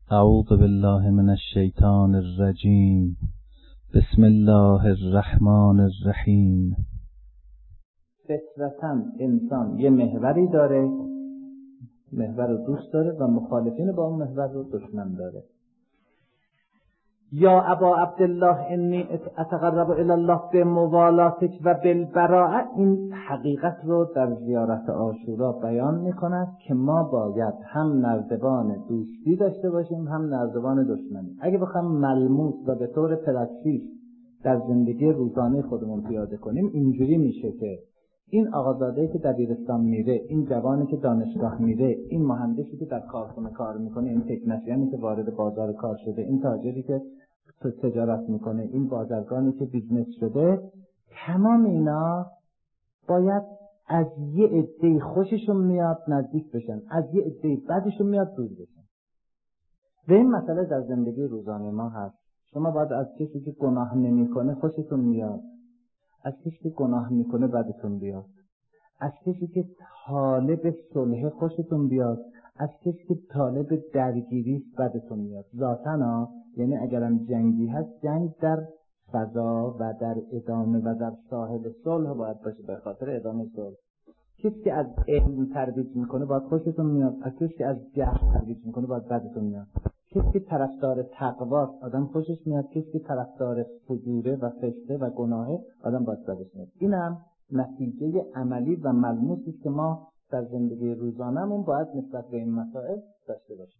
اعوذ بالله من الشیطان الرجیم. بسم الله الرحمن الرحیم. فطرتاً انسان یه محوری داره، محور رو دوست داره و مخالفین با اون محور رو دشمن داره. یا ابا عبدالله انی اتقرب الی الله بموالاتک و بالبراءه، این حقیقت رو در زیارت عاشورا بیان میکند که ما باید هم نردبان دوستی داشته باشیم هم نردبان دشمنی. اگه بخوام ملموس و به طور پرکتیک در زندگی روزانه خودمون پیاده کنیم، اینجوری میشه که این آقازاده‌ای که دبیرستان میره، این جوانی که دانشگاه میره، این مهندسی که در کارخونه کار میکنه، این تکنسیانی که وارد بازار کار شده، این تاجری که تجارت میکنه، این بازرگانی که بیزنس شده، تمام اینا باید از یه عده خوششون میاد نزدیک بشن، از یه عده بدشون میاد دور بشن. و این مسئله در زندگی روزانه ما هست. شما باید از کسی که گناه نمیکنه خوشتون میاد، از کسی که گناه میکنه بدتون بیاد، از کسی که طالب صلح خوشتون بیاد، از کسی که طالب درگیری بدتون میاد. ذاتاً یعنی اگرم جنگی هست، جنگ در فضا و در ادامه و در ساحل صلح باید باشه، به خاطر ادامه صلح. کسی که از علم ترویج میکنه باید خوشتون میاد، از کسی که از جهل ترویج میکنه باید بدتون میاد. کسی که طرفدار تقواست آدم خوشش میاد، کسی که طرفدار فجوره و فسقه و گناهه آدم باید بدش میاد. اینم نتیجه عملی و ملموسی است که ما در زندگی روزانه‌مون باید نسبت به این مسائل داشته باشیم.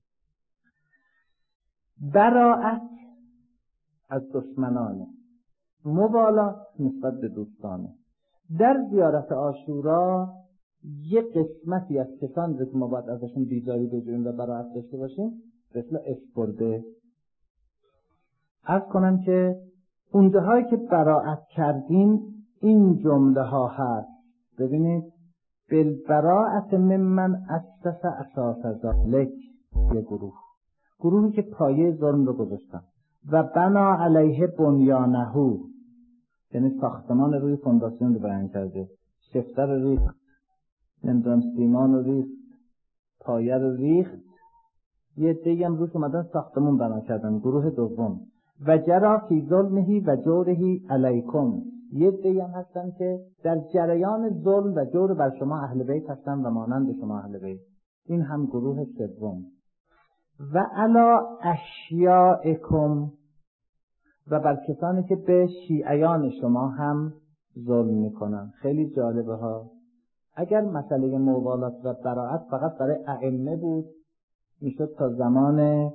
براءت از دشمنانه، موالات نسبت به دوستانه. در زیارت عاشورا یک قسمتی از کسانی که ما باید ازشون بیزاری بجوییم و براءت داشته باشیم، مثل اسپرده. عرض کنم که اونجاهایی که براءت کردیم این جمله ها هست. ببینید، بالبراءت ممن اسس اساس ذلک، یه گروهی که پایه ظلم رو گذاشتن و بنا علیه بنیانه، یعنی ساختمان روی فونداسیون رو بیان کرده، شفتر رو ریخت، نمیدونم سیمان رو ریخت، پایه رو ریخت، یه عده‌ای هم روش اومدن ساختمون بنا کردن. گروه دوم و جرا فی ظلمه و جوره علیکم، یه عده‌ای هم هستن که در جریان ظلم و جور بر شما اهل بیت هستن و مانند شما اهل بیت. این هم گروه سوم. و علی اشیاءکم، و بر کسانی که به شیعیان شما هم ظلم میکنن. خیلی جالبه ها. اگر مسئله موالات و براءت فقط برای ائمه بود، میشد تا زمان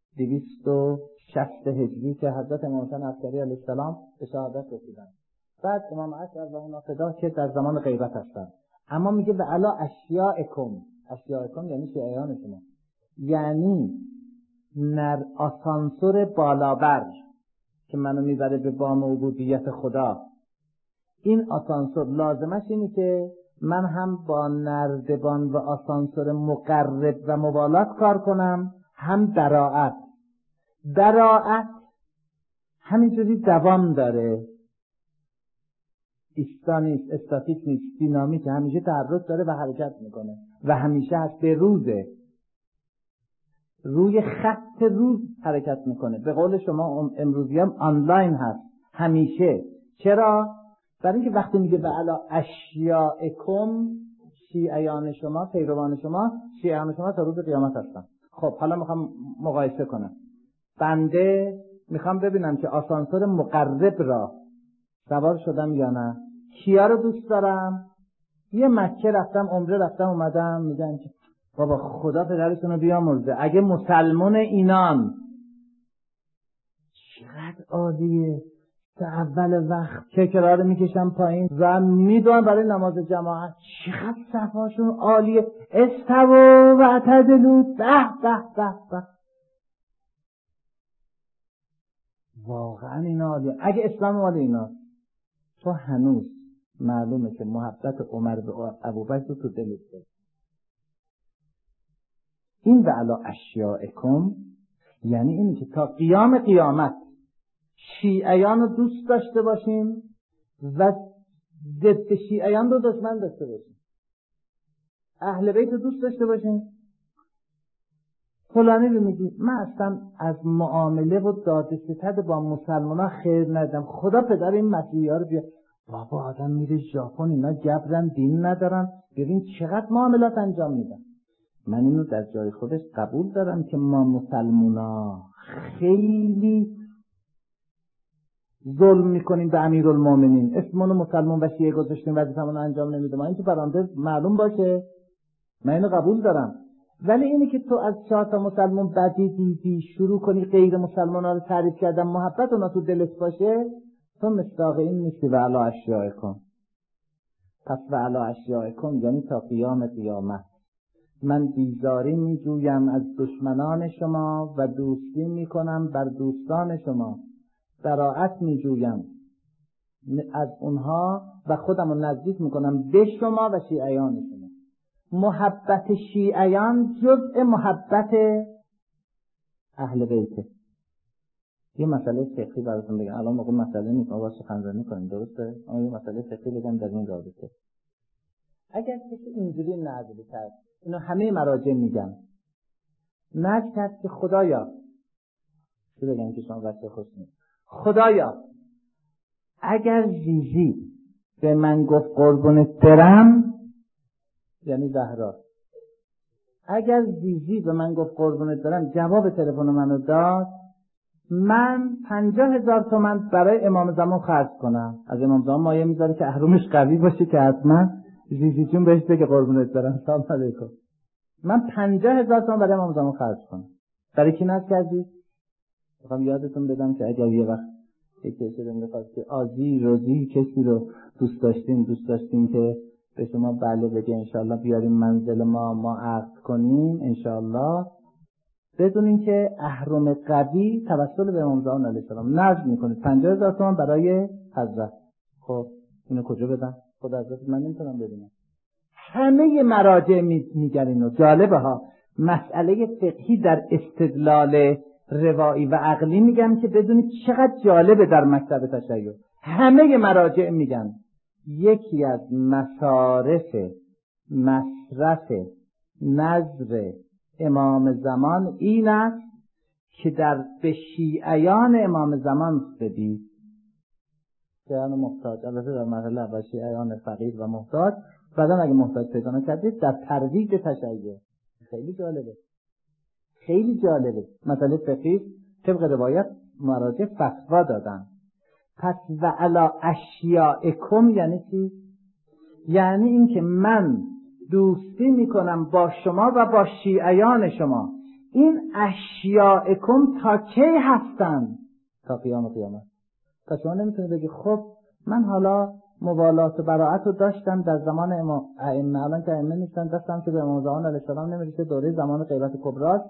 260 هجری که حضرت امام حسین عسکری علیه السلام به شهادت رسیدن، بعد امام علی الله فدا که در زمان غیبت هستن. اما میگه و علی اشیاءکم، اشیاءکم یعنی شیعیان شما، یعنی آسانسور بالابر که منو میبره به بام عبودیت خدا. این آسانسور لازمش اینه که من هم با نردبان و آسانسور مقرب و موالات کار کنم، هم براءت. براءت همینجوری دوام داره، ایستا نیست، استاتیک نیست، دینامیک، همیشه تحرک داره و حرکت میکنه و همیشه هست، به روزه، روی خط روز حرکت میکنه. به قول شما امروزی هم آنلاین هست همیشه. چرا؟ برای اینکه وقتی میگه به علی اشیاءکم، شیعیان شما، پیروان شما، شیعیان شما تا روز قیامت هستن. خب حالا میخوام مقایسه کنم. بنده میخوام ببینم که آسانسور مقرب را سوار شدم یا نه. کیا رو دوست دارم؟ یه مکه رفتم، عمره رفتم اومدم، میگن که بابا خدا پدرشون رو بیامرزه، اگه مسلمان اینان چقدر عالیه، تا اول وقت چکرها رو میکشم پایین و میدونم برای نماز جماعت چقدر صفاشون عالیه، استووا و اعتدلوا، به به به به، واقعا اینا عالیه. اگه اسلام مال اینا، تو هنوز معلومه که محبت عمر به ابوبکر تو دلت داره. این به علی اشیاءکم یعنی اینی که تا قیام قیامت شیعیان رو دوست داشته باشیم و ضد شیعیان رو دشمن داشته باشیم. اهل بیت رو دوست داشته باشیم، فلانی رو میگی من اصلا از معامله و داد ستد با مسلمان‌ها خیر ندم، خدا پدر این مسیحی‌ها رو بیار. بابا آدم میره ژاپن، اینا جبرن دین ندارن، ببین چقدر معاملات انجام میدن. من اینو در جای خودش قبول دارم که ما مسلمان‌ها خیلی ظلم میکنیم به امیرالمومنین، اسمونو مسلمان و شیعه گذاشتیم وظیفمون انجام نمیده. ما این تو برنده معلوم باشه، من اینو قبول دارم. ولی اینی که تو از 4 تا مسلمان بدی دیدی شروع کنی غیر مسلمان‌ها رو تعریف کردن، محبت اونا تو دلت باشه، تو مصداق این نیستی. و علی اشیائکم، پس و علی اشیائکم یعنی تا قیام قیامت من بیزاری میجویم از دشمنان شما و دوستی میکنم بر دوستان شما، براءت میجویم از اونها و خودم رو نزدیک میکنم به شما و شیعیان شما. محبت شیعیان جزء محبت اهل بیته. یه مسئله فقهی براتون بگم، الان موقع مسئله نیست، ما باید سخنرانی کنیم، درسته؟ اما یه مسئله فقهی بگم در این رابطه. اگر کسی اینجوری نظر کرد، اینو همه مراجع میگن، نظر کرد که خدایا، چی بگم که شما بچه خوش نیست، خدایا اگر زیزی به من گفت قربونت برم، یعنی زهرا، اگر زیزی به من گفت قربونت برم، جواب تلفن منو داد، من 50,000 تومان برای امام زمان خرج کنم. از امام زمان مایه میذاره که اهرمش قوی باشه که حتما زیزی جون بهش بگه قربونت برم. سلام علیکم. من 50,000 تومان برای امام زمان خرج کنم. برای کی نذر کردید؟ میخوام یادتون بدم که اگر یه وقت کسی رو میخواست که آزی روزی کسی رو دوست داشتیم که به شما بله بگه انشاءالله بیاریم منزل ما عقد کنیم انشاءالله، بدونین که اهرم قوی توسل به امام زمان علیه السلام نذر میکنید 50,000 تومان برای حضرت. خب اینو کجا بدن؟ خود حضرت من نمیتونم بدونم. همه مراجع میگن اینو. جالبه ها، مسئله فقهی در استدلال روایی و عقلی میگن که بدونید چقدر جالبه در مکتب تشیع. همه مراجع میگن یکی از مصرف نظر امام زمان این است که در به شیعیان امام زمان بدید، شیعیان محتاج، البته در مرحله اول شیعیان فقیر و محتاج، بعدا اگه محتاج پیدا نکردید در ترویج تشیع. خیلی جالبه، خیلی جالبه. مسئله فقهی طبق روایت مراجع فتوا دادن. پس و علی اشیائکم یعنی چی؟ یعنی این که من دوستی میکنم با شما و با شیعیان شما. این اشیائکم تا کی هستن؟ تا قیام قیامت. تا شما نمیتونی بگی خب من حالا موالات و براءت رو داشتم در زمان ائمه، الان که ائمه نیستن دستم که به امام زمان علیه السلام نمیرسه، دوره زمان غیبت کبرا.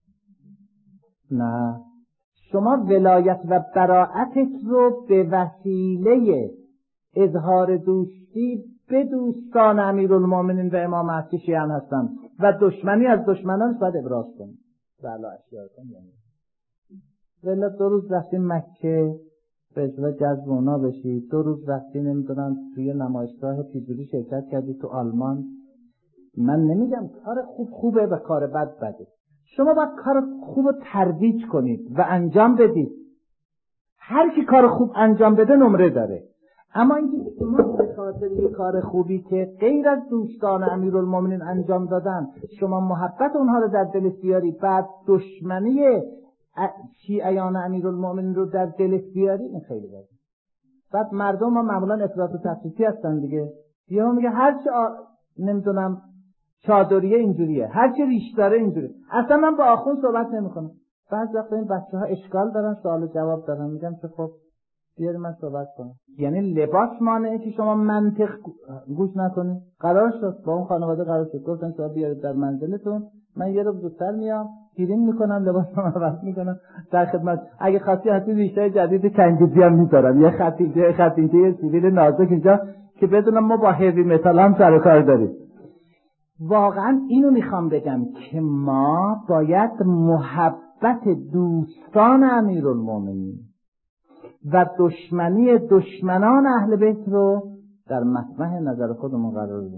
نه، شما ولایت و براءتت رو به وسیله اظهار دوستی به دوستان امیرالمومنین و امام مهدی شیعیان هستن و دشمنی از دشمنان باید ابراز کنید. بله اشیائکم یعنی ولی 2 روز رفتیم مکه به اجازه جذب اونا بشید، 2 روز رفتیم نمیدونم توی نمایشگاه پیزوری شرکت کردید تو آلمان. من نمیگم کار خوبه و کار بده. شما باید کار خوب رو ترویج کنید و انجام بدید. هر کی کار خوب انجام بده نمره داره. اما اینکه شما به خاطر یک کار خوبی که غیر از دوستان امیرالمومنین انجام دادن شما محبت اونها رو در دلت بیاری، بعد دشمنی شیعیان امیرالمومنین رو در دلت بیاری، این خیلی بده. بعد مردم ما معمولا افراط و تفریطی هستن دیگه. یهو میگه هر چی نمیدونم چادریه اینجوریه، هر چی ریش داره اینجوریه. اصلا من با آخوند صحبت نمیکنم. بعضی وقتا این بچه‌ها اشکال دارن، سوال و جواب دارن، میگم که خب بیاری من صحبت کنم. یعنی لباس مانعه که شما منطق گوش نکنید. قرار شد با اون خانواده قرار شد گفتن شما بیارید در منزلتون، من یه رو زودتر میام، گیریم میکنم، لباسم عوض میکنم، در خدمت. اگه خاصی هستی ریشای جدید کنگیزی هم میذارم، یه خط اینجا، یه سیبیل نازک اینجا که بدونم ما با هیوی متال هم سر و کار داریم. واقعا اینو میخوام بگم که ما باید محبت دوستان امیرالمومنین و دشمنی دشمنان اهل بیت رو در مطمح نظر خودمون قرار بدیم.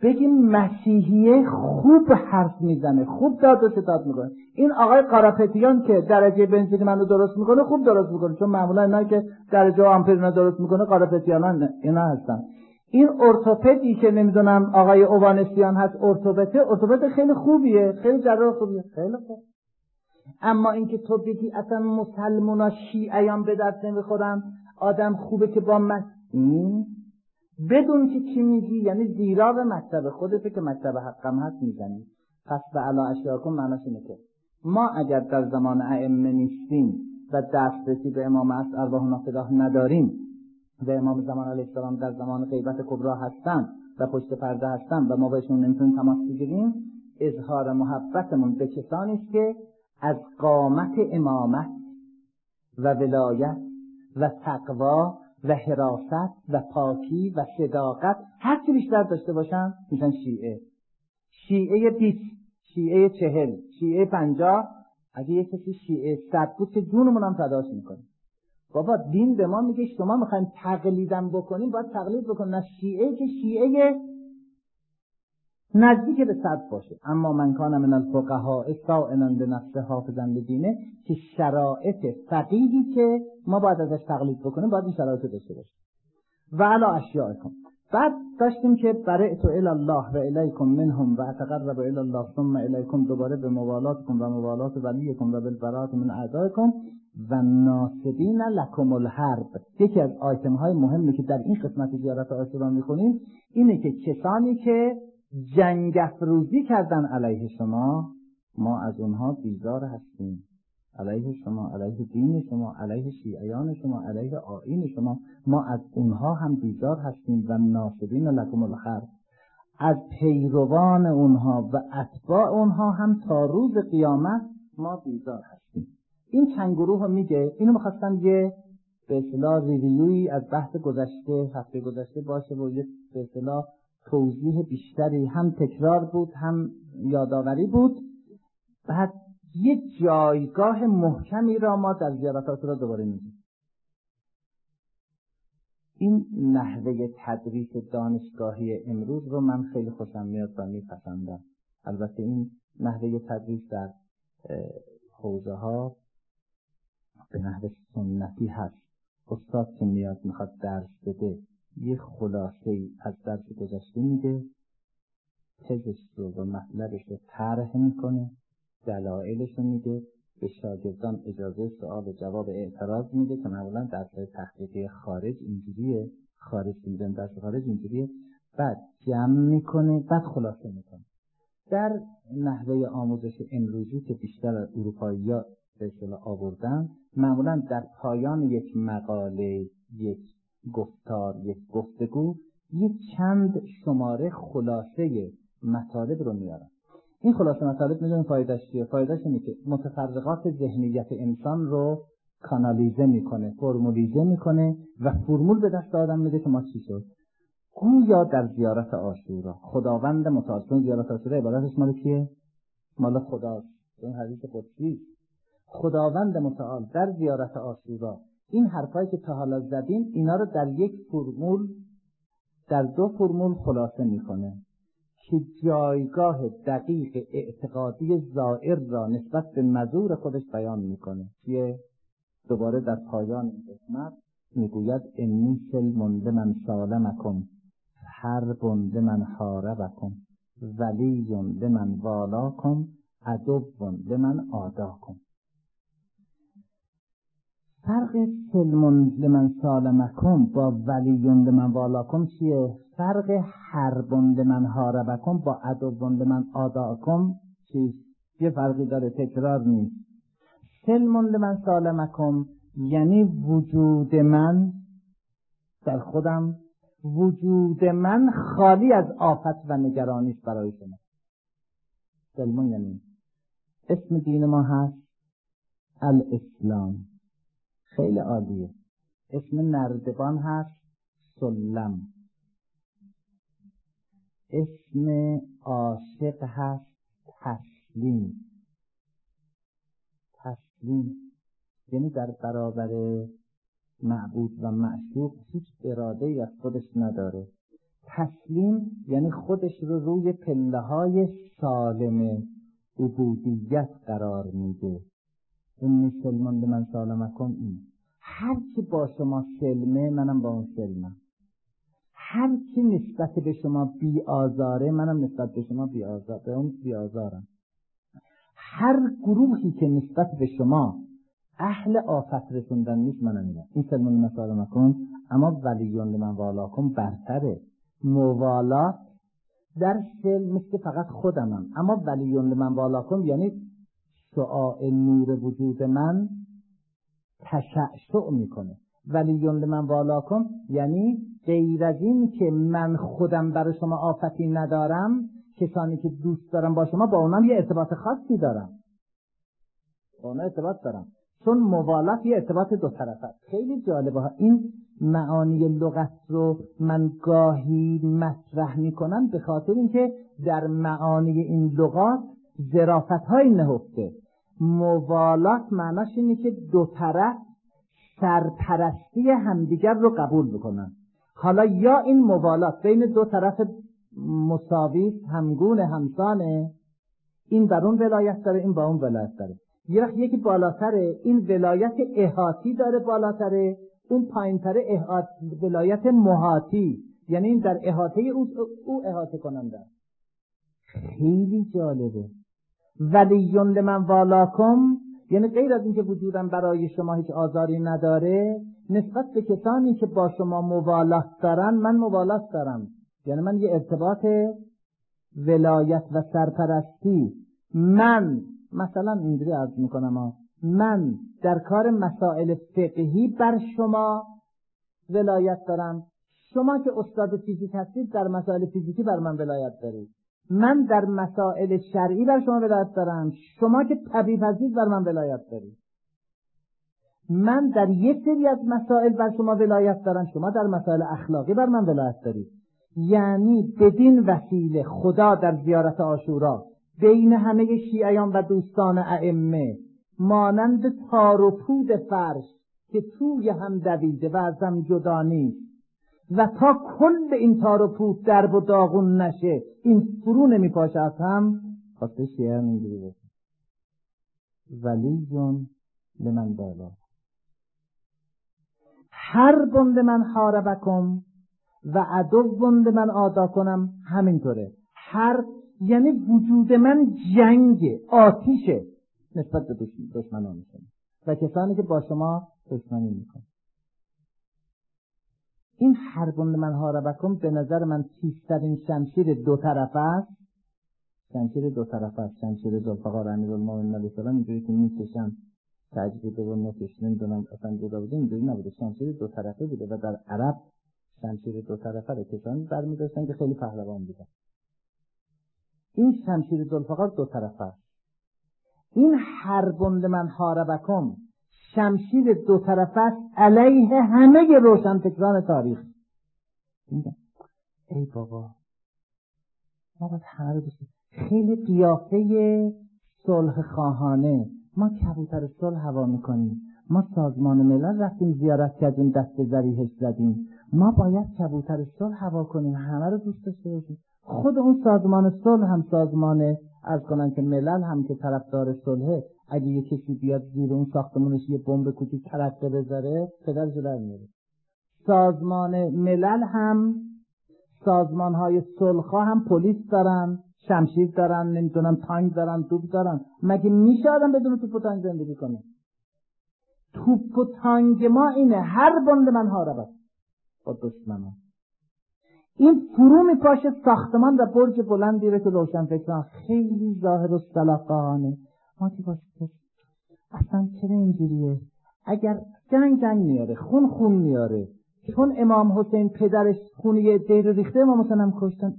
بگیم مسیحیه خوب حرف میزنه، خوب داد و ستاد میکنه. این آقای قراپتیان که درجه بنزین منو درست میکنه خوب درست میکنه، چون معمولا اینا که درجه آمپر منو درست میکنه قراپتیان اینا هستن. این ارتوپدی که نمیدونم آقای اوانسیان هست، ارتوپد خیلی خوبیه، خیلی جراح خوبیه، خیلی خوب. اما اینکه تو بگی اصلا مسلمونا شیعیان به درد نمیخورن، آدم خوبه که با بدون که چی میگی، یعنی زیرا به مکتب خودته که مکتب حقم هست میزنی. پس به علا اشیاکم معناش اینه که ما اگر در زمان ائمه نیستیم و دسترسی به امام عصر ارواحنا فداه نداریم و امام زمان علیه السلام در زمان غیبت کبرا هستن و پشت پرده هستن و ما بهشون نمیتونیم تماس بگیریم، اظهار محبتمون به کسانی است که از قامت امامت و ولایت و تقوا و حراست و پاکی و صداقت هر چی بیشتر داشته باشن میشن شیعه. شیعه 20، شیعه 40، شیعه 50، اگه یک کسی شیعه 100 بود که جونمون هم فداش میکنیم. بابا دین به ما میگه شما میخوایم تقلیدم بکنیم باید تقلید بکنیم، نه شیعه که شیعه نزدیک به 100 باشه. اما من کان من الفقهاء سائلا بنفسه حافظا بدینه، که شرایط فقیهی که ما باید ازش تقلید بکنیم باید این شرایط داشته باشه. و علی اشیاءکم. بعد داشتیم که برئت الی الله و الیکم منهم و اتقرب الی الله ثم الیکم، دوباره به موالاتکم و موالات ولیکم و بالبراءة من اعدائکم و ناصبین لکم الحرب. یکی از آیتم های مهمی که در این قسمت زیارت عاشورا میخونیم اینه که کسانی که جنگ افروزی کردن علیه شما، ما از اونها بیزار هستیم، علیه شما، علیه دین شما، علیه شیعیان شما، علیه آیین شما، ما از اونها هم بیزار هستیم. و ناصبین لکم الحرب، از پیروان اونها و اتباع اونها هم تا روز قیامت ما بیزار هستیم. این چند گروه رو میگه. اینو میخواستم یه به اصطلاح ریویوی از بحث گذشته هفته گذشته باشه و یه به اصطلاح توضیح بیشتری، هم تکرار بود هم یادآوری بود. بعد یه جایگاه محکمی را ما در زیارت عاشورا دوباره میگیم. این نحوه تدریس دانشگاهی امروز رو من خیلی خوشم میاد و میپسندم. البته این نحوه تدریس در حوزه ها به نحو سنتی هست. استاد که میاد میخواد درس بده یه خلاصه از درس گذشته میده، تزش رو و مطلبش رو طرح میکنه، دلایلش رو میده، به شاگردان اجازه سوال و جواب اعتراض میده که معمولا درس‌های تحقیقی خارج اینجوریه، خارج دیدن درس خارج اینجوریه. بعد جمع میکنه، بعد خلاصه میکنه. در نحوه آموزش امروزی که بیشتر از اروپایی‌ها به اصطلاح آوردن، معمولا در پایان یک مقاله، یک گفتار، یک گفتگو، یک چند شماره خلاصه مطالب رو میارن. این خلاصه مطالب میدونیم فایدهش چیه؟ فایدهش اینه که متفرقات ذهنیت انسان رو کانالیزه میکنه، فرمولیزه میکنه و فرمول به دست آدم میده که ما چی شد. گویا در زیارت عاشورا خداوند متعال، چون زیارت عاشورا عبارتش مال کیه؟ مال خداست. این حدیث قدسی. خداوند متعال در زیارت عاشورا این حرفایی که تا حالا زدیم اینا رو در یک فرمول، در دو فرمول خلاصه میکنه که جایگاه دقیق اعتقادی زائر را نسبت به مزور خودش بیان میکنه. که دوباره در پایان این قسمت میگوید انی سلم لمن سالمکم، حرب لمن حاربکم، ولی لمن والاکم، عدو لمن عاداکم. فرق سلم لمن سالمکم با ولی لمن والاکم چیه؟ فرق حرب لمن حاربکم با عدو لمن عاداکم چیست؟ یه فرقی داره، تکرار نیست. سلم لمن سالمکم یعنی وجود من در خودم، وجود من خالی از آفت و نگرانیست برای شما. سلم یعنی اسم دین ما هست الاسلام، خیلی عالیه. اسم نردبان هست سلم، اسم عاشق هست تسلیم. تسلیم یعنی در برابر معبود و معشوق هیچ اراده‌ای از خودش نداره. تسلیم یعنی خودش رو روی پله‌های سالم عبودیت قرار میده. این سلمان لمن سالمکم، این هر کی با شما سلمه منم با اون سلمم، هر کی نسبت به شما بی آزاره منم نسبت به شما بی آزارم. هر گروهی که نسبت به شما اهل آفت رسوندن نیست منم اینم. این سلمان لمن سالمکم. اما ولیون لمن والاکم برتره. موالات در سلم مثل فقط خودمم، اما ولیون لمن والاکم یعنی شعاع نور وجود من تشعشع میکنه. ولیون لمن والاکم یعنی غیر از این که من خودم برای شما آفتی ندارم، کسانی که دوست دارم با شما با اونم یه ارتباط خاصی دارم، با اونها ارتباط دارم، چون موالات یه ارتباط دو طرفه. خیلی جالبه ها. این معانی لغت رو من گاهی مطرح میکنم به خاطر اینکه در معانی این لغات ظرافت های نهفته. موالات معناش اینه که دو طرف سرپرستی همدیگر رو قبول بکنن. حالا یا این موالات بین دو طرف مساوی همگون همسانه، این بر اون ولایت داره این با اون ولایت داره، یکی بالاتره این ولایت احاطی داره بالاتره، اون پایینتره ولایت محاطی، یعنی این در احاطه او احاطه کننده. خیلی جالبه. ولیون لمن والاکم یعنی غیر از اینکه وجودم برای شما هیچ آزاری نداره، نسبت به کسانی که با شما موالات دارن من موالات دارم، یعنی من یه ارتباط ولایت و سرپرستی. من مثلا اینجوری عرض میکنم، من در کار مسائل فقهی بر شما ولایت دارم، شما که استاد فیزیک هستید در مسائل فیزیکی بر من ولایت دارید، من در مسائل شرعی بر شما ولایت دارم، شما که طبیب هستید بر من ولایت دارید، من در یک سری از مسائل بر شما ولایت دارم، شما در مسائل اخلاقی بر من ولایت دارید. یعنی بدین وسیله خدا در زیارت عاشورا بین همه شیعیان و دوستان ائمه مانند تار و پود فرش که توی هم دویده و از هم جدا نیست و تا کل این تار و پود درب و داغون نشه این فرو نمیپاشه از هم، خاطر شیعیان اینجوری بشه. ولیون لمن بالا حرب لمن حاربکم و عدو لمن عاداکم. همینطوره. حرب یعنی وجود من جنگ آتیشه نسبت به دشمنان شما و کسانی که با شما دشمنی میکنن. این حرب لمن حاربکم به نظر من تیزترین شمشیر دو طرفه است. شمشیر دو طرفه است. شمشیر ذوالفقار امیرالمومنین علیه السلام اینجوری که میکشن تجربه و نکش نمیدونم اصلا جدا بوده، اینجوری نبوده، شمشیر دو طرفه بوده و در عرب شمشیر دو طرفه رو کسانی برمی‌داشتن که خیلی پهلوان بودن. این شمشیر ذوالفقار دو طرفه است. این حرب لمن حاربکم شمشیر دو طرفه است علیه همه روشنفکران تاریخ. ای بابا ما باید همه رو بسید. خیلی قیافه صلح خواهانه، ما کبوتر صلح هوا میکنیم، ما سازمان ملل رفتیم زیارت کردیم دست ذریحش زدیم، ما باید کبوتر صلح هوا کنیم، همه رو دوست داشته باشیم. خود اون سازمان صلح هم سازمان عرض کنن که ملل هم که طرفدار صلحه، اگه یه کسی بیاد زیر اون ساختمونش یه بمب کوچیک ترقه بذاره پدرش در میاره. سازمان ملل هم سازمان های صلح‌خواه هم پلیس دارن، شمشیر دارن، نمیدونم تانک دارن، توپ دارن. مگه میشه آدم بدون توپ و تانک زندگی کنه؟ توپ و تانک ما اینه حرب لمن حاربکم با دشمنان. این فرو میپاشه ساختمان و برج بلندی رو که روشنفکران خیلی ظاهر و صلاح‌خواهانه ما که باشه اصلا چرا اینجوریه؟ اگر جنگ میاره، خون میاره، چون امام حسین پدرش خونی دیر ریخته امام حسین هم کشتن.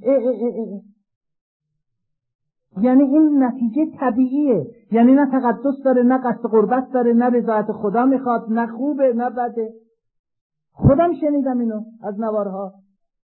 یعنی این نتیجه طبیعیه، یعنی نه تقدس داره، نه قصد قربت داره، نه رضایت خدا میخواد، نه خوبه نه بده. خودم شنیدم اینو از نوارها.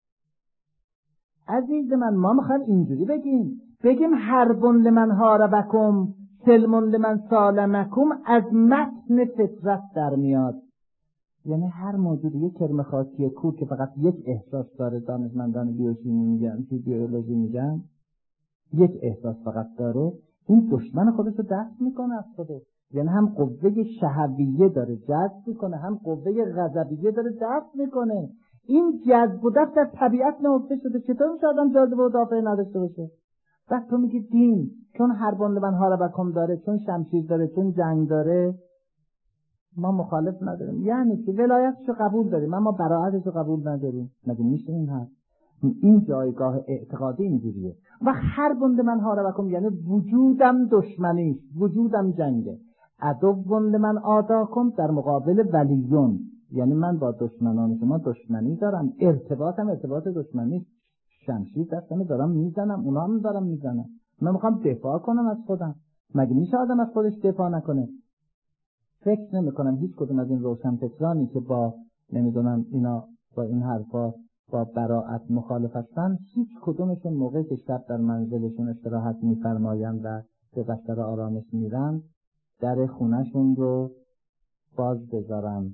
عزیز من ما میخوایم اینجوری بگیم حرب لمن حاربکم سلم لمن سالمکم از متن فطرت در میاد. یعنی هر موجود یک کرم خاکی کور که فقط یک احساس داره، دانشمندان بیوشیمی میگن، بیولوژی میگن، یک احساس فقط داره، این دشمن خودش رو دفع میکنه از خودش. یعنی هم قوه شهویه داره جذب میکنه، هم قوه غضبیه داره دفع میکنه. این جذب و دفع در طبیعت نهفته شده. چطور میشه آدم جاذبه و دافعه نداشته باشه؟ بعد تو میگی دین چون هر بند من هاربکم داره، چون شمشیر داره، چون جنگ داره، ما مخالف نداریم. یعنی که ولایتشو قبول داریم اما براعتشو قبول نداریم. مگه میشه این هست؟ این جایگاه اعتقادی اینجوریه. و هر بند من هاربکم یعنی وجودم دشمنی، وجودم جنگه. عدو بند من آداکم در مقابل ولیون، یعنی من با دشمنان شما دشمنی دارم، ارتباطم ارتباط دشمنی، شمشیر دستم دارم میزنم، اونا هم دارم میزنم، من میخوام دفاع کنم از خودم. مگه میشه آدم از خودش دفاع نکنه؟ فکر نمی کنم هیچ کدوم از این روشنفکرانی که با نمیدونم اینا با این حرفا با براءت مخالف هستن، هیچ کدومشون موقعی که شب در منزلشون استراحت میفرمایند و به بستر آرامش میرن در خونهشون رو باز بذارن،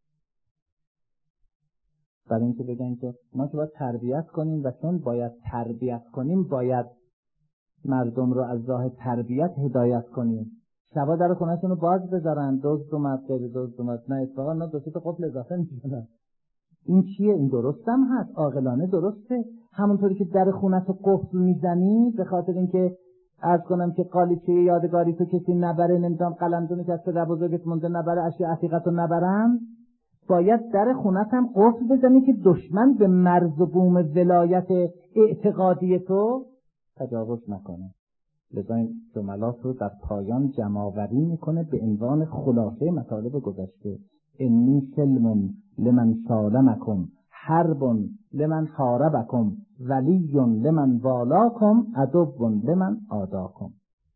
برای اینکه بگن که ما که باید تربیت کنیم و چون باید تربیت کنیم باید مردم رو از راه تربیت هدایت کنیم. شبا در خونهشون رو باز بذارن، دزد اومد غیر دزد اومد، نه اتفاقا نه دو تا قفل اضافه میکنن. این چیه؟ این درست هم هست، عاقلانه درسته. همونطوری که در خونت رو قفل میزنی به خاطر اینکه عرض کنم که قالیچه یادگاری تو کسی نبره، نمیدونم قلمدونی که از پدر بزرگت مونده نبره، اشیاء عتیقت رو نبرن، باید در خونت هم قفل بزنی که دشمن به مرز و بوم ولایت اعتقادی تو تجاوز نکنه. لذا این جملات رو در پایان جمع‌آوری میکنه به عنوان خلاصه مطالب گذشته. انی سلم لمن سالمکم، حرب لمن حاربکم، ولی لمن والاکم، عدو لمن عاداکم.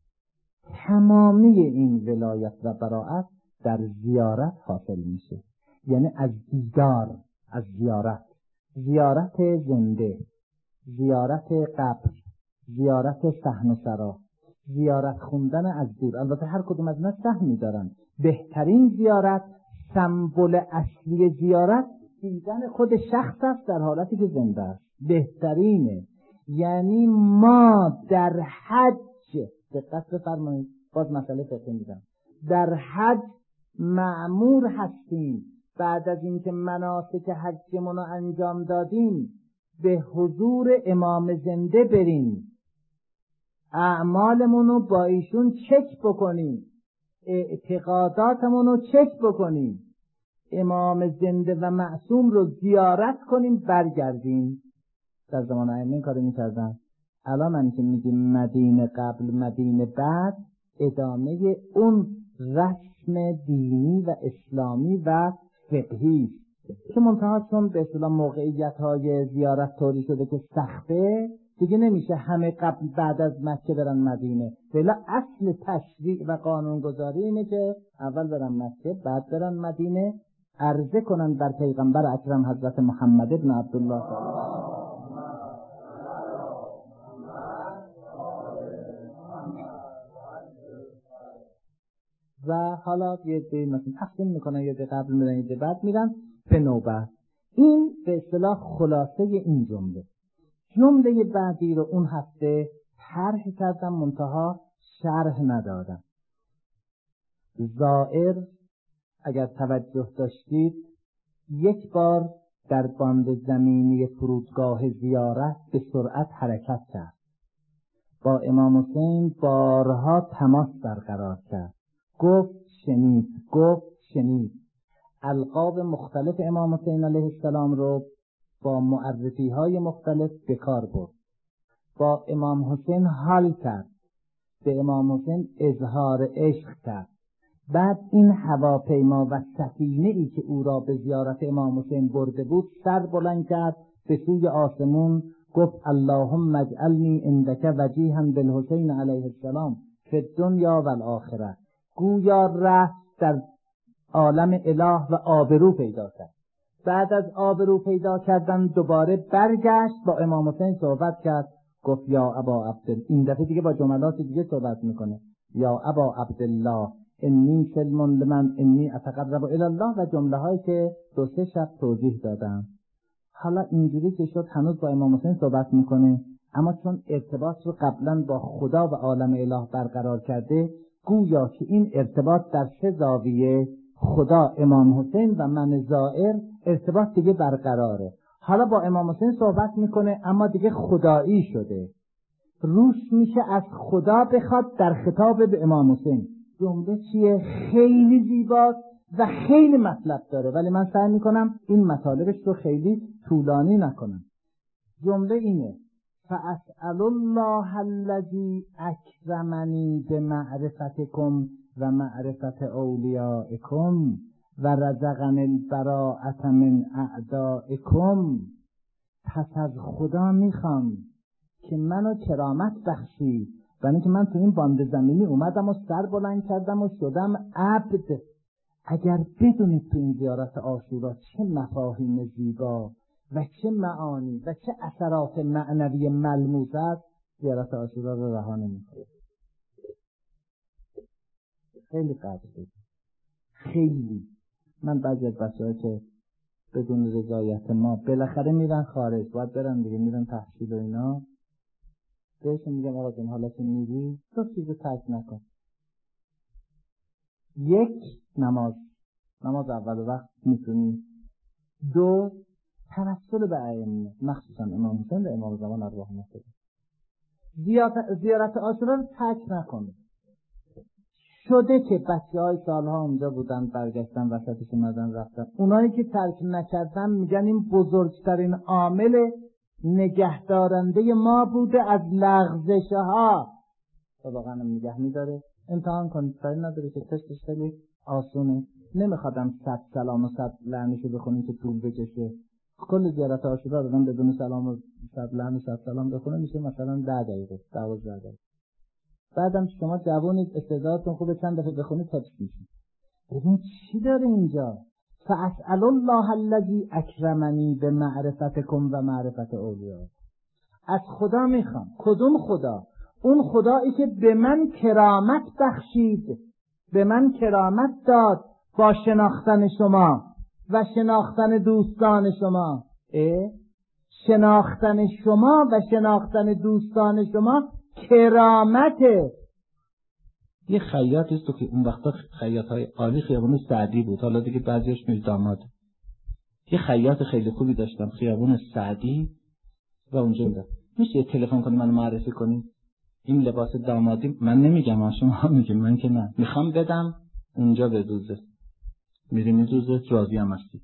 تمامی این ولایت و براءت در زیارت حاصل میشه. یعنی از دیدار، از زیارت زنده، زیارت قبر، زیارت صحن و سرا، زیارت خوندن از دور. البته هر کدوم از اینا سهمی دارن. بهترین زیارت، سمبل اصلی زیارت دیدن خود شخص است در حالتی که زنده است. بهترینه. یعنی ما در حج، دقت بفرمایید، باز مسئله فقهی میگم، در حج مأمور هستیم بعد از اینکه مناسک حجمون رو انجام دادیم به حضور امام زنده بریم، اعمالمون رو با ایشون چک بکنیم، اعتقاداتمون رو چک بکنیم، امام زنده و معصوم رو زیارت کنیم، برگردیم. در زمان ائمه این کارو می‌کردن. الان من که میگیم مدینه قبل مدینه بعد، ادامه اون رسم دینی و اسلامی و فقهی که منتها چون به اصطلاح موقعیت‌های زیارت طوری شده که سخته، دیگه نمیشه همه قبل بعد از مکه برن مدینه. ولی اصل تشریع و قانونگذاری اینه که اول برن مکه بعد برن مدینه، عرضه کنن بر پیغمبر اکرم حضرت محمد ابن عبدالله و حالا یه دی مثلا تقسیم میکنن، یه دی قبل میرن یه دی بعد میرن به نوبت. این به اصطلاح خلاصه این جمله. جمله بعدی رو اون هفته طرح کردم منتها شرح ندادم. زائر اگر توجه داشتید یک بار در باند زمینی فرودگاه زیارت به سرعت حرکت کرد، با امام حسین بارها تماس برقرار کرد، گفت شنید، القاب مختلف امام حسین علیه السلام رو با معرفی های مختلف به کار برد، با امام حسین حال کرد، به امام حسین اظهار عشق کرد. بعد این هواپیما و سفینه ای که او را به زیارت امام حسین برده بود سر بلند کرد به سوی آسمون، گفت اللهم اجعلنی عندک وجیها بالحسین علیه السلام فی الدنیا و الاخره. گویا رفت در عالم اله و آبرو پیدا کرد. بعد از آبرو پیدا کردن دوباره برگشت با امام حسین صحبت کرد، گفت یا ابا عبدالله، این دفعه دیگه با جملات دیگه صحبت میکنه، یا ابا عبدالله انی سلم لمن انی اتقرب الی الله و جمله هایی که 2-3 شب توضیح دادم. حالا اینجوری که شد هنوز با امام حسین صحبت میکنه، اما چون ارتباط رو قبلا با خدا و عالم اله برقرار کرده، گویا که این ارتباط در 3 زاویه، خدا، امام حسین و من زائر، ارتباط دیگه برقراره. حالا با امام حسین صحبت میکنه اما دیگه خدایی شده، روش میشه از خدا بخواد در خطاب به امام حسین. جمله چیه؟ خیلی زیباست و خیلی مطلب داره، ولی من سعی میکنم این مطالبش رو خیلی طولانی نکنم. جمله اینه: فاسأل الله الذی اکرمنی بمعرفتکم و معرفت اولیائکم و رزقنی البراءة من اعدائکم. پس از خدا میخوام که منو کرامت بخشی، یعنی که من تو این باند زمینی اومدم و سر بلند کردم و شدم عبد. اگر بدونید تو این زیارت عاشورا چه مفاهیم زیبا و چه معانی و چه اثرات معنوی ملموس است، زیارت عاشورا رو رها نمی‌کنید. خیلی قدر بدید. خیلی. من بعضی از بچه‌ها که بدون رضایت ما بالاخره میرن خارج، باید برن دیگه، میرن تحصیل و اینا، بهشون میگم آقا جون حالا که میری تو چیزو ترک نکن. 1 نماز اول وقت میتونی. 2 توسل به ائمه، مخصوصا امام حسین و امام زمان ارواح مرتضی. زیارت عاشورا رو ترک نکنید. شده که بچه‌های سالها اونجا بودن، برگشتن وسطش اومدن رفتن. اونایی که ترک نکردن میگن این بزرگترین عامل نگهدارنده ما بوده از لغزش‌ها. واقعا نگه می‌داره. امتحان کنید، کاری نداره که تستش خیلی آسونه. نمیخوادم 100 سلام و 100 لعنشو بخونید که طول بکشه. کل زیارت عاشورا رو بدون سلام و 100 لعن و 100 سلام بخونه میشه مثلا 10 دقیقه، 12 دقیقه. بعدم شما جوونید، استعدادتون خوبه، چند دفعه بخونید حفظ میشه. ببین چی داره اینجا؟ فاسأل الله الذی اکرمنی بمعرفتکم و معرفت اولیاء. از خدا میخوام. کدوم خدا؟ اون خدایی که به من کرامت بخشید، به من کرامت داد با شناختن شما و شناختن دوستان شما. شناختن شما و شناختن دوستان شما کرامته. یه خیاطی است که اون وقتا خیاط‌های عالی خیابون سعدی بود، حالا دیگه بعضیش میز داماد. یه خیاط خیلی خوبی داشتم خیابون سعدی و اونجا میرم. میشه یه تلفن کنی منو معرفی کنی؟ این لباس دامادی من نمیگم، شما میگین، من که نه. میخوام بدم اونجا بدوزه. میری میدوزه، راضی هم هستی.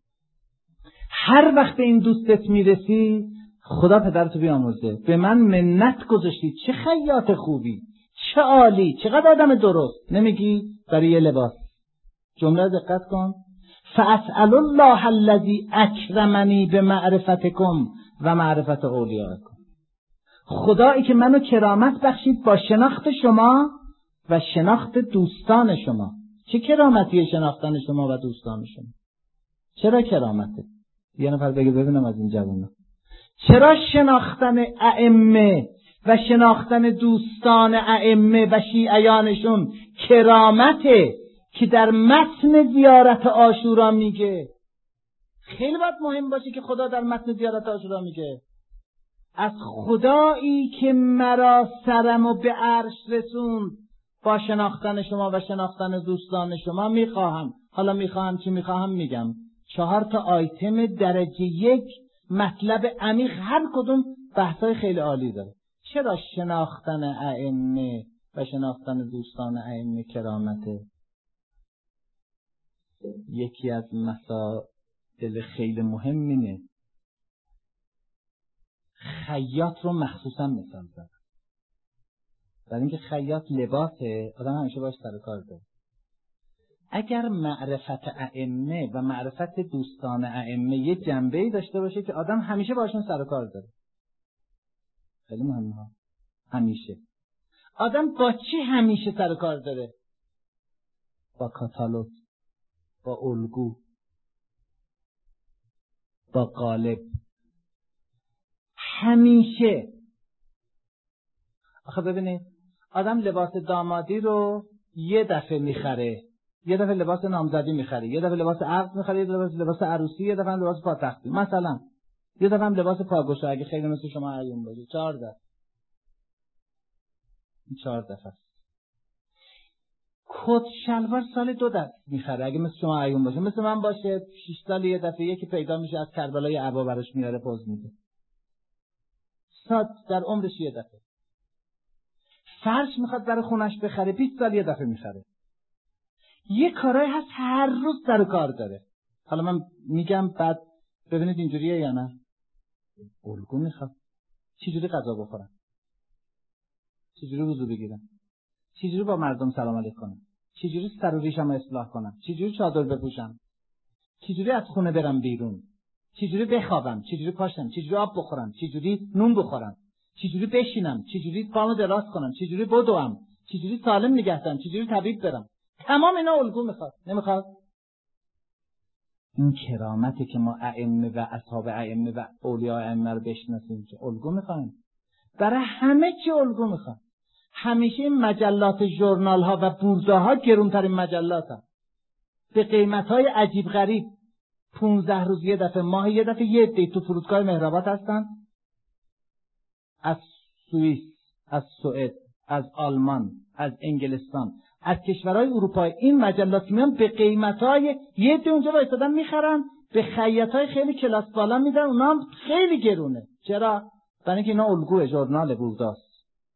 هر وقت به این دوستت میرسی خدا پدرتو بیامرزه، به من منت گذاشتی، چه خیاط خوبی، چه عالی، چقدر آدم درست. نمیگی برای یه لباس. جمله دقت کن: فاسأل الله الذی اکرمنی بمعرفتکم و معرفت اولیائکم. خدایی که منو کرامت بخشید با شناخت شما و شناخت دوستان شما. چه کرامتیه شناختن شما و دوستان شما؟ چرا کرامته؟ یه نفر بگه ببینم از این جوونا. چرا شناختن ائمه و شناختن دوستان ائمه و شیعیانشون کرامته که در متن زیارت عاشورا میگه؟ خیلی باید مهم باشه که خدا در متن زیارت عاشورا میگه از خدایی که مرا سرم و به عرش رسوند با شناختن شما و شناختن دوستان شما میخواهم. حالا میخواهم چی میخواهم میگم. 4 آیتم درجه 1 مطلب عمیق، هر کدوم بحثای خیلی عالی داره. چرا شناختن ائمه و شناختن دوستان ائمه کرامته؟ یکی از مسائل خیلی مهم اینه. خیاط رو مخصوصا مثال زدم برای اینکه خیاط لباسه، آدم همیشه باش سر کار داره. اگر معرفت ائمه و معرفت دوستان ائمه یه جنبه‌ای داشته باشه که آدم همیشه باشون سر کار داره، خیلی مهمه. همیشه آدم با چی همیشه سر کار داره؟ با کاتالوگ، با الگو، با قالب. همیشه. آخه ببینید، آدم لباس دامادی رو یه دفعه میخره، یه دفعه لباس نامزدی میخری، یه دفعه لباس عقد میخری، یه دفعه لباس عروسی، یه دفعه لباس پاتختی، مثلا یه دفعه لباس پاگوشا اگه خیلی مثل شما عیون باشه. 4 دفعه. این 4 دفعه است. کت شلوار سال 2 دفعه میخره اگه مثل شما عیون باشه. مثل من باشه 6 سال یه دفعه یکی پیدا میشه از کربلای عبا براش میاره پوز میده. در عمرش یه دفعه. فرش میخواد برای خونش بخره 20 سال یه دفعه میخره. یه کارایی هست هر روز سر کار داره. حالا من میگم بعد ببینید اینجوریه یا نه. الگو میخواد. چجوری غذا بخورم؟ چجوری وضو بگیرم؟ چجوری با مردم سلام علیک کنم؟ چجوری سر و ریشم اصلاح کنم؟ چجوری چادر بپوشم؟ چجوری از خونه برم بیرون؟ چجوری بخوابم؟ چجوری پاشم؟ چجوری آب بخورم؟ چجوری نون بخورم؟ چجوری بشینم؟ چجوری پامو دراز کنم؟ چجوری بدوم؟ چجوری سالم نگه دارم؟ چجوری طبیب برم؟ تمام اینا الگو میخواد. نمیخواد؟ این کرامتی که ما ائمه و اصحاب ائمه و اولیاء ائمه رو بشناسیم که الگو میخوایم. برای همه چی الگو میخواد. همیشه این مجلات ژورنال ها و بوردا ها گرونترین مجلات ها. به قیمت های عجیب غریب 15 روز یه دفعه، ماه یه دفعه یه عده تو فرودگاه مهرآباد هستن. از سوئیس، از سوئد، از آلمان، از انگلستان، از کشورهای اروپایی این مجلات میان به قیمت‌های یه عده اونجا وایسادن میخرن، به خیاطای خیلی کلاس بالا میدن، اونا هم خیلی گرونه. چرا؟ برای اینکه اینا الگوی ژورنال بورداست.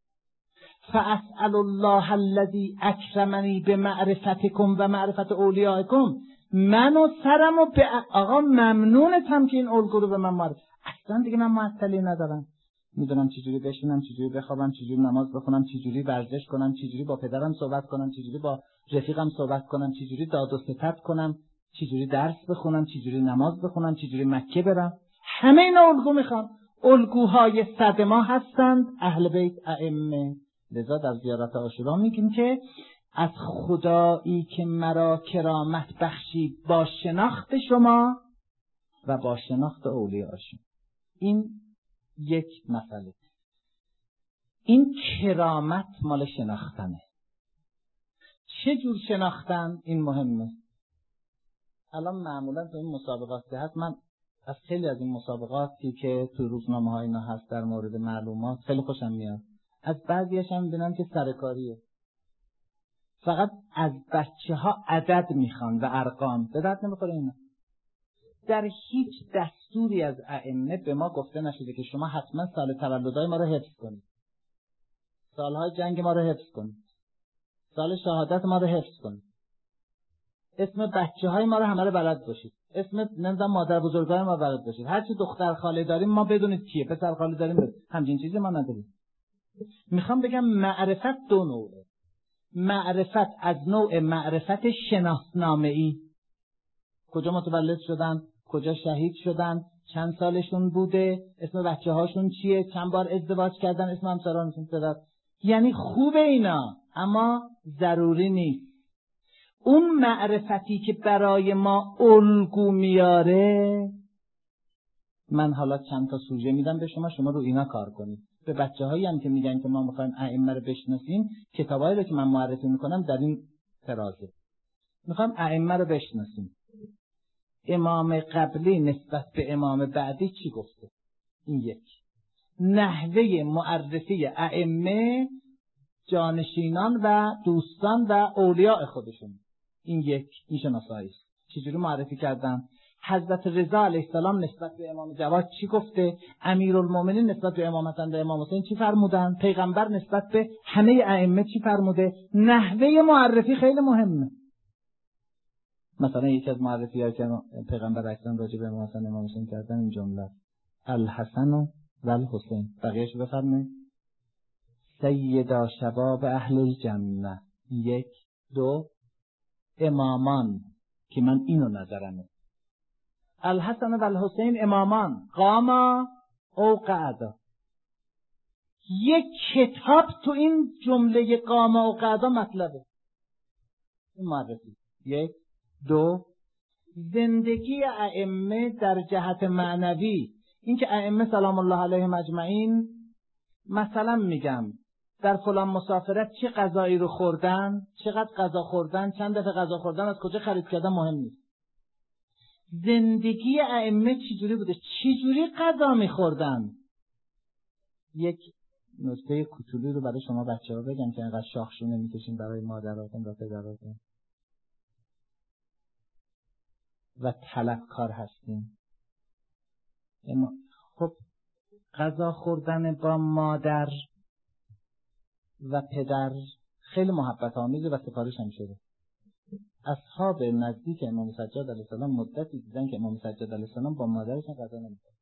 فاسأل الله الذی اکرمنی بمعرفتکم و معرفت اولیائکم. منو سرمو به آقا ممنونتم که این الگو رو به من معرفی. اصلا دیگه من معطلی ندارم. میدونم چجوری بشینم، چجوری بخوابم، چجوری نماز بخونم، چجوری ورزش کنم، چجوری با پدرم صحبت کنم، چجوری با رفیقم صحبت کنم، چجوری داد و ستد کنم، چجوری درس بخونم، چجوری نماز بخونم، چجوری مکه برم. همه اینا الگو میخوام. الگوهای صد ما هستند اهل بیت ائمه. لذا در زیارت عاشورا میگیم که از خدایی که مرا کرامت بخشید با شناخت شما و با شناخت اولیاءشون. این یک مسئله. این کرامت مال شناختنه. چه جور شناختن؟ این مهمه. الان معمولا تو این مسابقات که هست، من از خیلی از این مسابقاتی که تو روزنامه ها اینا هست در مورد معلومات خیلی خوشم میاد. از بعضیش هم میبینم که سرکاریه. فقط از بچه ها عدد میخوان و ارقام. به درد نمیخوره اینا. در هیچ دستوری از ائمه به ما گفته نشده که شما حتما سال تولدهای ما رو حفظ کنید، سالهای جنگ ما رو حفظ کنید، سال شهادت ما رو حفظ کنید، اسم بچه های ما رو همه رو بلد باشید، اسم نمیدونم مادر بزرگای ما بلد باشید، هر چی دختر خاله داریم ما بدونید کیه، پسر خاله داریم بدونید. همچین چیزی ما نداریم. میخوام بگم معرفت دو نوعه. معرفت از نوع معرفت شناسنامه‌ای، کجا متولد شدن، کجا شهید شدن، چند سالشون بوده، اسم بچه هاشون چیه، چند بار ازدواج کردن، اسم همسرانشون چیه. یعنی خوبه اینا، اما ضروری نیست. اون معرفتی که برای ما الگو میاره، من حالا چند تا سوژه میدم به شما، شما رو اینا کار کنید. به بچه هایی هم که میگن که ما میخوایم ائمه رو بشناسیم، کتابایی رو که من معرفی میکنم در این ترازه. میخوایم ائمه رو بشناسیم. امام قبلی نسبت به امام بعدی چی گفته؟ این یک. نحوه معرفی ائمه، جانشینان و دوستان و اولیاء خودشون. این یک. این شناسایی است. چجوری معرفی کردن؟ حضرت رضا علیه السلام نسبت به امام جواد چی گفته؟ امیرالمومنین نسبت به امام حسن و امام حسین چی فرمودن؟ پیغمبر نسبت به همه ائمه چی فرموده؟ نحوه معرفی خیلی مهمه. مثلا یکی از معرفی‌هایی که پیغمبر اکرم راجع به امام حسن و امام حسین کردن این جمله: الحسن و الحسین. بقیه‌اش بفرمایید. سیدا شباب اهل الجنه. 1 2 امامان که من اینو نظرمه. الحسن و الحسین امامان قاما او قعدا. یک کتاب تو این جمله قاما و قعدا مطلبه. این معرفی. 1 2 زندگی ائمه در جهت معنوی، این که ائمه سلام الله علیهم اجمعین، مثلا میگم در فلان مسافرت چه غذایی رو خوردن، چقدر غذا خوردن، چند دفعه غذا خوردن، از کجا خرید کردن مهم نیست. زندگی ائمه چجوری بوده، چجوری غذا میخوردن. یک نکته کوچولی رو برای شما بچه‌ها بگم که اینقدر شاخشونه میکشین برای مادراتون و پدراتون و طلبکار هستین. خب غذا خوردن با مادر و پدر خیلی محبت آمیزه و سفارش هم شده. اصحاب نزدیک امام سجاد علیه السلام مدتی دیدن که امام سجاد علیه السلام با مادرشون غذا نمی‌خورد.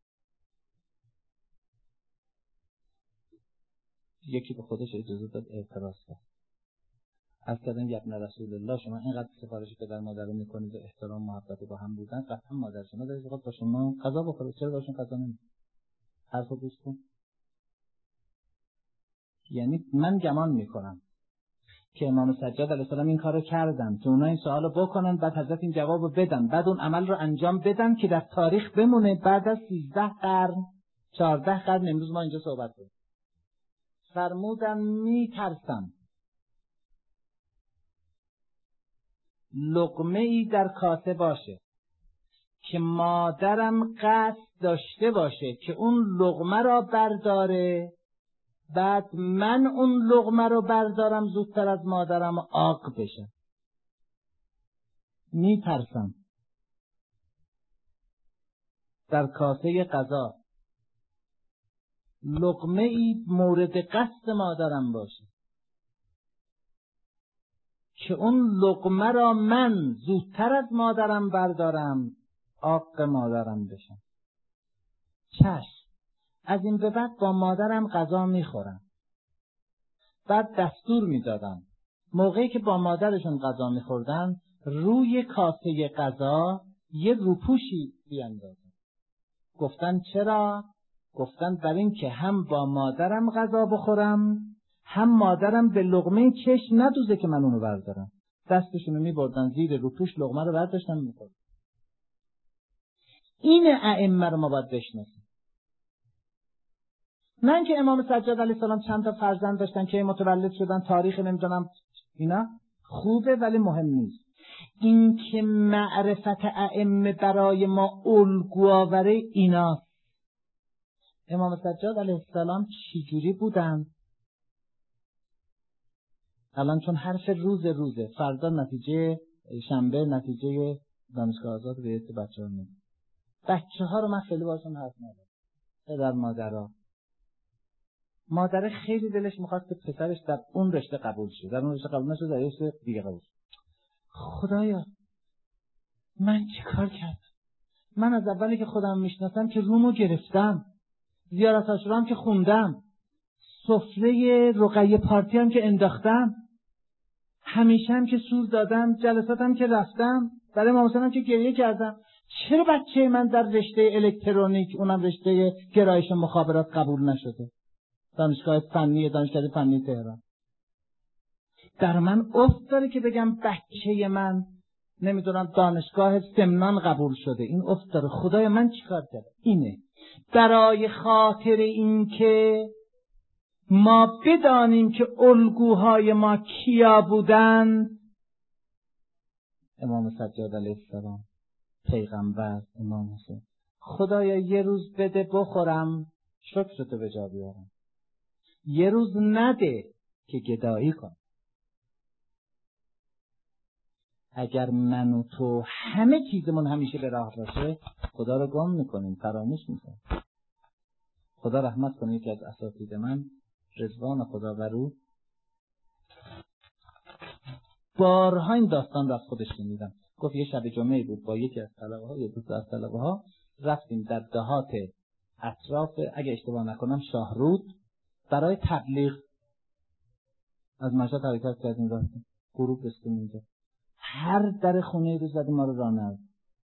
یکی به خودش اجازه داد اعتراض کرد. از کردن ابن رسول الله، شما اینقدر سفارش پدر مادر رو میکنید و احترام محبت با هم بودن، قطعا مادر شما داره وقت با شما غذا بخوره، چرا باشون غذا نمی‌خوره؟ حرفو گوش کن. یعنی من گمان میکنم که امام سجاد علیه السلام این کارو کردن که اونا این سوالو بکنن، بعد حضرت این جوابو بدن، بعد اون عمل رو انجام بدن که در تاریخ بمونه. بعد از 13 قرن 14 قرن امروز ما اینجا صحبت کنیم. فرمودن میترسم لقمه ای در کاسه باشه که مادرم قصد داشته باشه که اون لقمه را برداره، بعد من اون لقمه رو بردارم زودتر از مادرم عاق بشم. میترسم در کاسه غذا لقمه ای مورد قصد مادرم باشه که اون لقمه را من زودتر از مادرم بردارم عاق مادرم بشم. چشم، از این به بعد با مادرم غذا میخورم. بعد دستور میدادم موقعی که با مادرشون غذا میخوردن روی کاسه غذا یه روپوشی بیاندازن. گفتن چرا؟ گفتن برای این که هم با مادرم غذا بخورم، هم مادرم به لقمه چشم ندوزه که من اونو بردارم. دستشونو میبردن زیر روپوش، لقمه رو برداشتن میخوردن. این ائمه رو ما باید بشناسیم. نه اینکه امام سجاد علیه السلام چند تا فرزند داشتن که متولد شدن، تاریخ نمیدونم اینا خوبه ولی مهم نیست. این که معرفت ائمه برای ما الگو آوره ایناست. امام سجاد علیه السلام چجوری بودن؟ الان چون حرف روزه فردا نتیجه شنبه نتیجه دانشگاه آزاد ریاض بچه‌ها میاد. بچه‌ها رو من خیلی باشون حرف ندارم. پدر مادر خیلی دلش میخواد که پسرش در اون رشته قبول شه، در اون رشته قبول نشه، در رشته دیگه قبول شه. خدایا من چی کار کردم؟ من از اولی که خودم میشناسم که رومو گرفتم، زیارت عاشورا هم که خوندم، سفره رقیه پارتی هم که انداختم، همیشه هم که سور دادم، جلساتم که رفتم، برای امام حسین هم که گریه کردم. چرا بچه من در رشته الکترونیک، اونم رشته گرایش مخابرات قبول نشده؟ دانشگاه فنی تهران. در من افت داره که بگم بچه من نمیدونم دانشگاه سمنان قبول شده. این افت داره. خدای من چیکار کردم؟ اینه برای خاطر این که ما بدانیم که الگوهای ما کیا بودند. امام سجاد علیه السلام، پیغمبر، امام حسین. خدایا یه روز بده بخورم شکرتو به جا بیارم، یه روز نده که گدایی کن. اگر من و تو همه چیزمون همیشه به راه باشه، خدا رو گم میکنیم، فراموش میکنیم. خدا رحمت کنه. یکی از اساتید من، رضوان خدا بر او، بارها این داستان رو از خودش شنیدم. گفت یه شب جمعه بود با یکی از طلبه‌ها، یه دوست از طلبه‌ها، رفتیم در دهات اطراف، اگه اشتباه نکنم شاهرود، برای تبلیغ. از مشهد حرکت کردیم رفتیم، غروب رسیدیم اینجا. هر در خونه رو زدیم، ما رو راه نداد.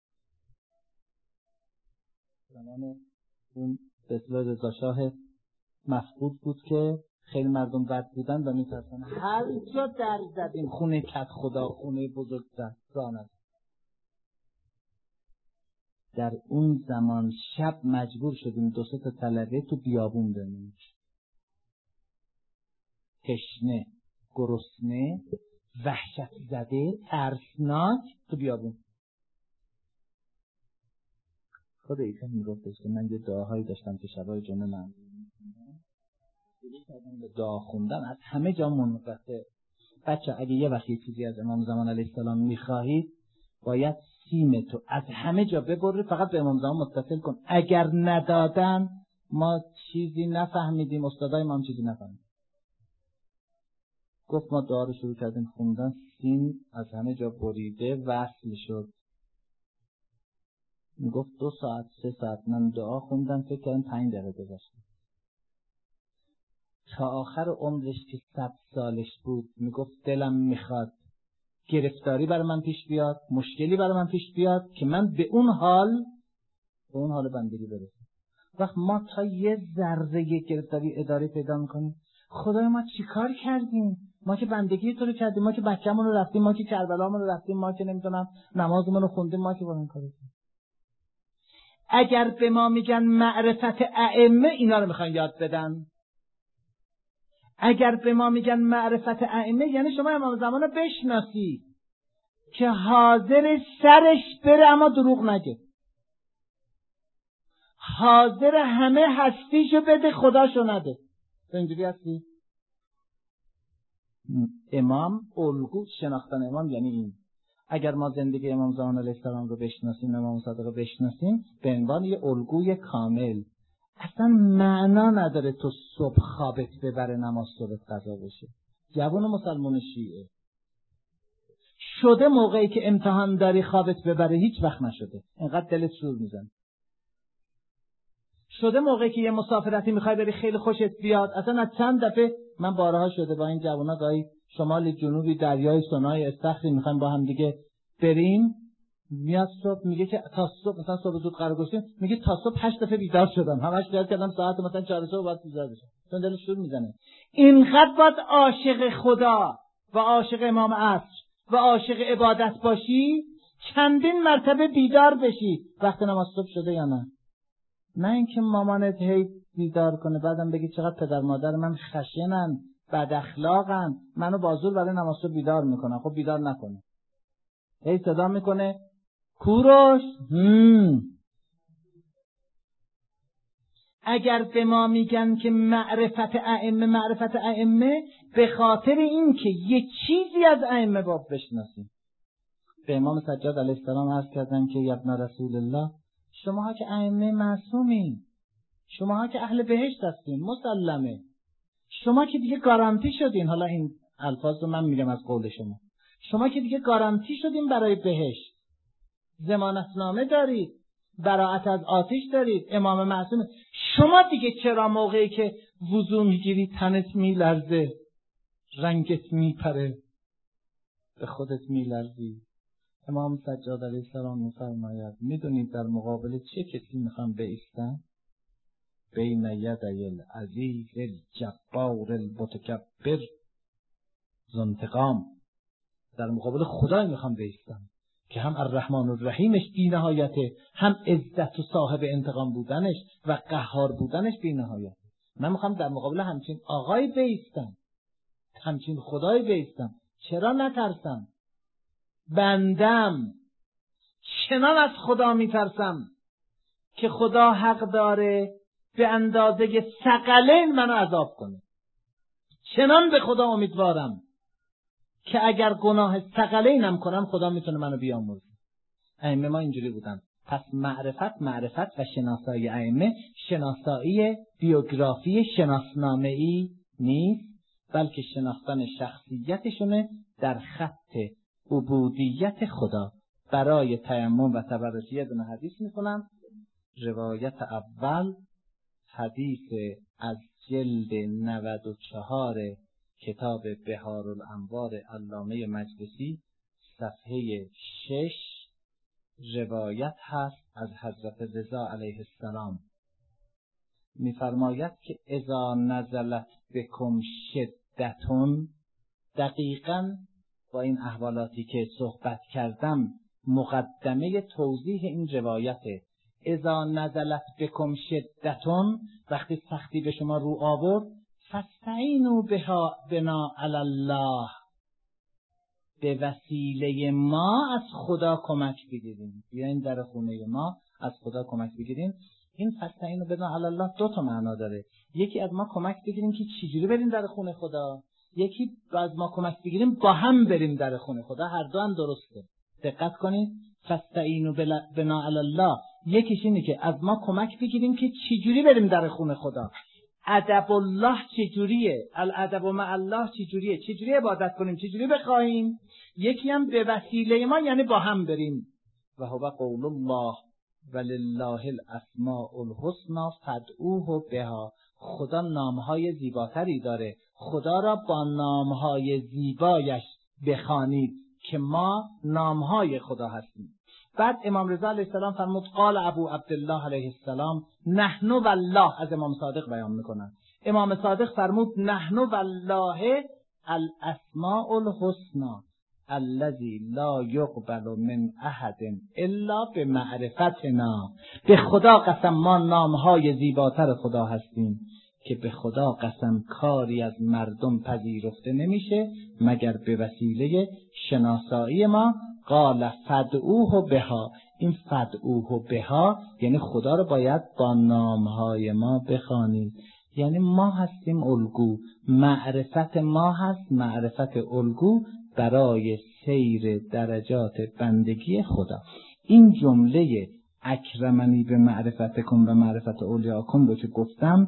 زمان اون به اصطلاح رضا شاه مفقود بود که خیلی مردم بد بودن و میترسن. هر جا در زدیم، خونه کت خدا، خونه بزرگ زد، راه نداد. در اون زمان شب مجبور شدیم 2-3 تا طلبه تو بیابون بمونیم. تشنه، گرسنه، وحشت زده، ترسناک تو بیابون. خود عیسی میگفتش که من یه دعاهایی داشتم که شبای جمعه من به دعا خوندم از همه جا منقطع. بچه اگه یه وقتی چیزی از امام زمان علیه السلام میخواهید باید سیمتو از همه جا ببری، فقط به امام زمان متصل کن. اگر ندادن ما چیزی نفهمیدیم، استادای ما هم چیزی نفهمیدیم. گفت ما دعا رو شروع کردیم خوندن، سیم از همه جا بریده وصل شد. میگفت 2 ساعت 3 ساعت من دعا خوندم، فکر کردم 5 دقیقه گذشت. تا آخر عمرش که 100 سالش بود میگفت دلم میخواد گرفتاری برای من پیش بیاد، مشکلی برای من پیش بیاد که من به اون حال بندگی برسم. وقت ما تا یه ذره گرفتاری اداری پیدا میکنیم، خدای ما چی کار کردیم؟ ما که بندگی تو رو کردیم، ما که بچه‌مون رو رفتیم، ما که کربلامون رو رفتیم، ما که نمیدونم نمازمون رو خوندیم، ما که با این کاریم. اگر به ما میگن معرفت ائمه، اینا رو میخوان یاد بدن. اگر به ما میگن معرفت ائمه یعنی شما امام زمان رو بشناسی که حاضر سرش بره اما دروغ نگه، حاضر همه هستیشو بده خداشو نده. اینجوری هستی؟ امام الگو شناختن امام یعنی این. اگر ما زندگی امام زمان علیه السلام رو بشناسیم، امام صادق رو بشناسیم، به عنوان یه الگوی کامل، اصلا معنا نداره تو صبح خوابت ببره نماز صبح قضا بشه. جوان مسلمان شیعه شده موقعی که امتحان داری خوابت ببره هیچ وقت نشده، اینقدر دلت شور میزن. شده موقعی که یه مسافرتی میخوای بری خیلی خوشت بیاد، اصلا از چند دفعه من بارها شده با این جوانا گاهی شمال جنوبی دریای سونای استخری میخوایم با هم دیگه بریم، میاد صبح میگه که تا صبح مثلا صبح زود قرار گذاشتیم، میگه تا صبح 8 دفعه بیدار شدم، همش بیدار کردم ساعت مثلا 4 صبح بعد بیدار بشم. چون دلش شور میزنه. اینقدر باید عاشق خدا و عاشق امام عصر و عاشق عبادت باشی چندین مرتبه بیدار بشی وقت نماز صبح شده یا نه. نه اینکه مامانت هی بیدار کنه بعدم بگی چقدر پدر مادر من خشنن، بد اخلاقن، منو بازور برای نماز صبح بیدار میکنن. خب بیدار نکنه. هی صدا میکنه کوروش. اگر به ما میگن که معرفت ائمه به خاطر این که یه چیزی از ائمه باید بشناسیم. به امام سجاد علیه السلام عرض کردن که یا ابن رسول الله، شماها که ائمه معصومین، شماها که اهل بهشت هستین مسلمه، شما که دیگه گارانتی شدین. حالا این الفاظ رو من میگم از قول شما که دیگه گارانتی شدین برای بهشت، ضمانتنامه دارید، براءت از آتش دارید، امام معصوم. شما دیگه چرا موقعی که وضو میگیری تنت میلرزه، رنگت میپره، به خودت میلرزی؟ امام سجاد علیه السلام میفرماید میدونید در مقابل چه کسی میخوام بایستم؟ بین یدی العزیز الجبار المتکبر ذو انتقام. در مقابل خدای میخوام بایستم که هم الرحمن الرحیمش بی نهایته، هم عزت و صاحب انتقام بودنش و قهار بودنش بی نهایت. من میخوام در مقابل همچین آقای بایستم، همچین خدای بایستم. چرا نترسم؟ بندم چنان از خدا میترسم که خدا حق داره به اندازه ثقلین منو عذاب کنه. چنان به خدا امیدوارم که اگر گناه ثقلینم کنم خدا میتونه منو بیامرزه. ائمه ما اینجوری بودن. پس معرفت و شناسایی ائمه شناسایی بیوگرافی شناسنامه‌ای نیست، بلکه شناختن شخصیتشونه در خط عبودیت خدا. برای تیمم و تبرک یه دونه حدیث میخونم. روایت اول حدیث از جلد 94 کتاب بهارالانوار علامه مجلسی صفحه 6 روایت هست از حضرت رضا علیه السلام. میفرماید که اذا نزلت بکم شدتون، دقیقاً با این احوالاتی که صحبت کردم مقدمه توضیح این روایته. اذا نزلت بکم شدتون، وقتی سختی به شما رو آورد، فاستعینوا بنا علی الله، به وسیله ما از خدا کمک بگیریم. بیاین در خونه ما از خدا کمک بگیریم. این فاستعینوا بنا علی الله دو تا معنا داره. یکی از ما کمک بگیریم که چجوری بریم در خونه خدا، یکی از ما کمک بگیریم با هم بریم در خونه خدا. هر دو هم درسته. دقت کنید. فاستعینوا بنا علی الله یکیش اینه که از ما کمک بگیریم که چجوری بریم در خونه خدا. ادب الله چجوریه؟ الادب مع الله چجوریه؟ چجوری عبادت کنیم؟ چجوری بخوایم؟ یکی هم به وسیله ما، یعنی با هم بریم. و هو قول الله ولله الاسماء الحسنى فادعوه بها. خدا نامهای زیباتری داره، خدا را با نامهای زیبایش بخوانید که ما نامهای خدا هستیم. بعد امام رضا علیه السلام فرمود قال ابو عبدالله علیه السلام نحن والله، از امام صادق بیان میکنن. امام صادق فرمود نحن والله الاسماء الحسنى الذي لا يقبل من احد الا بمعرفتنا. به خدا قسم ما نامهای زیباتر خدا هستیم که به خدا قسم کاری از مردم پذیرفته نمیشه مگر به وسیله شناسایی ما. قال فدعوه بها. این فدعوه بها یعنی خدا رو باید با نامهای ما بخوانید. یعنی ما هستیم الگو، معرفت ما هست معرفت الگو برای سیر درجات بندگی خدا. این جمله اکرمنی به معرفتکم و معرفت اولیاکم رو که گفتم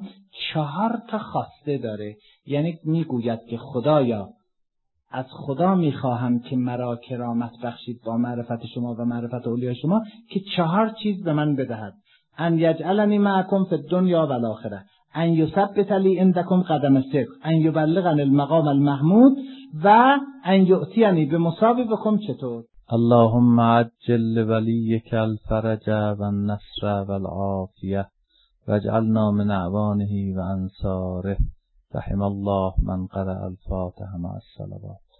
4 تا خواسته داره. یعنی میگوید که خدایا از خدا میخواهم که مرا کرامت بخشید با معرفت شما و معرفت اولیاء شما که 4 چیز به من بدهد. ان یجعلنی معکم فی الدنیا و الاخره، ان یثبت لی عندکم قدم صدق، ان یبلغنی المقام المحمود و ان یؤتینی بمصاببکم. چطور؟ اللهم عجل لولیک الفرج و النصر و العافیه واجعلنا من اعوانه و انصاره. رحم الله من قرأ الفاتحه مع الصلوات.